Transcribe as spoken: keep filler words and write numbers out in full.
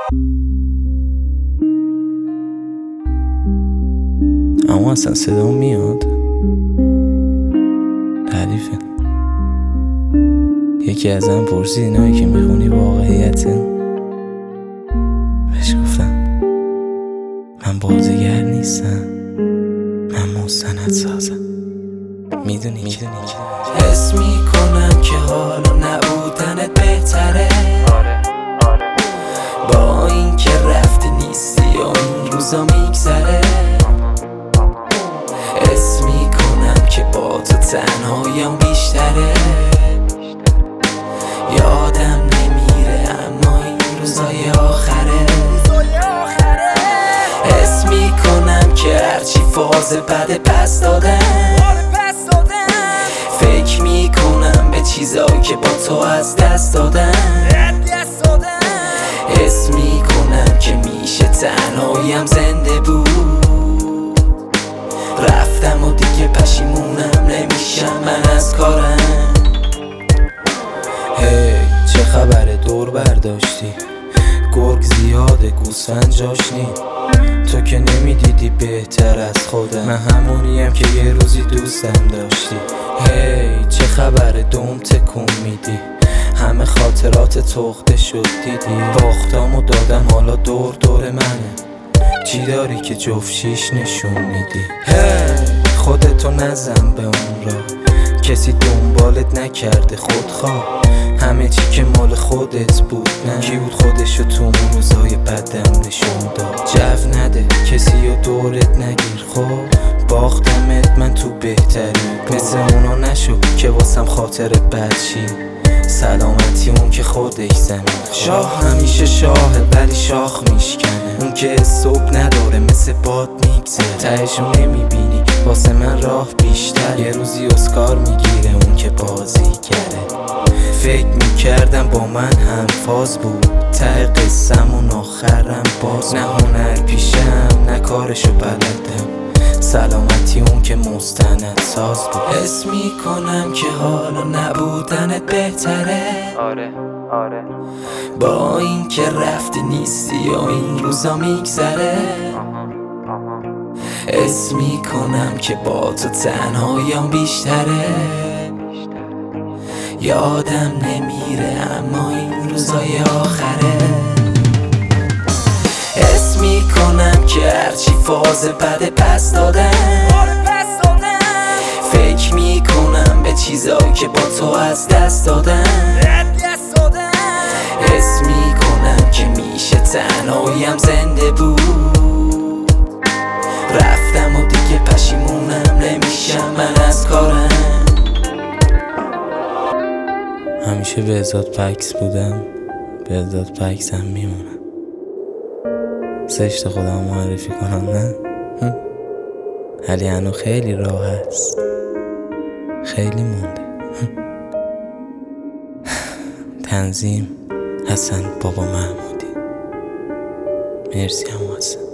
اما اصلا صدا میاد حریفه. یکی ازم پرسید اینایی که میخونی واقعیته؟ بهش گفتم من بازیگر نیستم، من مستند سازم. میدونی میدونی حس میکنم که حالا نبودنت بهتره. آره آره با این که رفتی نیستی و این روزا میگذره. حس میکنم که با تو تنهاییم بیشتره. یادم نمیره اما این روزای آخره. حس میکنم که هرچی فاز بده پس دادم. فکر میکنم به چیزایی که با تو از دست دادم. حس میکنم که میشه تنهاییم زنده بود. رفتم و دیگه پشیمونم نمیشم من از کارم. هی hey, چه خبره دور برداشتی؟ گرگ زیاده گوسفند جاش نی. تو که نمیدیدی بهتر از خودم. من همونیم که یه روزی دوستم داشتی. هی hey, چه خبره دوم تکون میدی؟ همه خاطرات تخته شد دیدی. باختامو دادم حالا دور دور منه. چی داری که جفت شیش نشون میدی؟ هی hey, خودتو نزن به اون را. کسی دنبالت نکرده خودخواه. همه چی که مال خودت بود نه. کی بود خودشو تو اون روزای بدم نشون داد؟ جو نده کسی رو دورت نگیر. خب باختمت من تو بهتری. مثل اونا نشو که واسم خاطرت بد شی. سلامتی اون که خودش زمین. شاه همیشه شاهه ولی شاخ میشکنه. اون که صبح نداره مثل باد میگذره. تهشو نمیبینی واسه من راه بیشتر. یه روزی اسکار میگیره اون که بازی کرده. فکر میکردم با من هم فاز بود. ته قصه‌مون آخرم باز. نه هنر پیشم نه کارشو بلدم. سلامتی اون که مستند ساز بود. حس میکنم که حالا نبودنت بهتره. آره آره با این که رفتی نیستی و این روزا میگذره. حس میکنم که با تو تنهاییم بیشتره. یادم نمیره اما این روزای آخره. حس میکنم که هرچی فاز بده پس دادم. فکر میکنم به چیزایی که با تو از دست دادم. حس میکنم که میشه تنهاییم زنده بود. رفتم و دیگه پشیمونم نمیشم من از کارم. همیشه به ازاد پکس بودم، به ازاد پکس هم میمونم. زشت خودم معرفی کنم نه؟ ولی هنو خیلی راه هست، خیلی مونده. تنظیم حسن بابا محمودی. مرسی هم حسن.